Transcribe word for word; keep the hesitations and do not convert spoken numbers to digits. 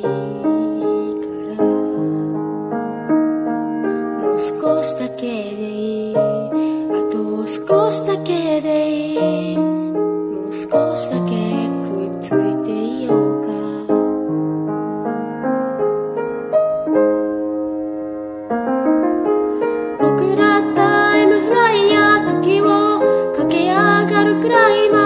いから、もう少しだけでいい、あと少しだけでいい、もう少しだけくっついていようか。僕らタイムフライヤー、時を駆け上がるくらいま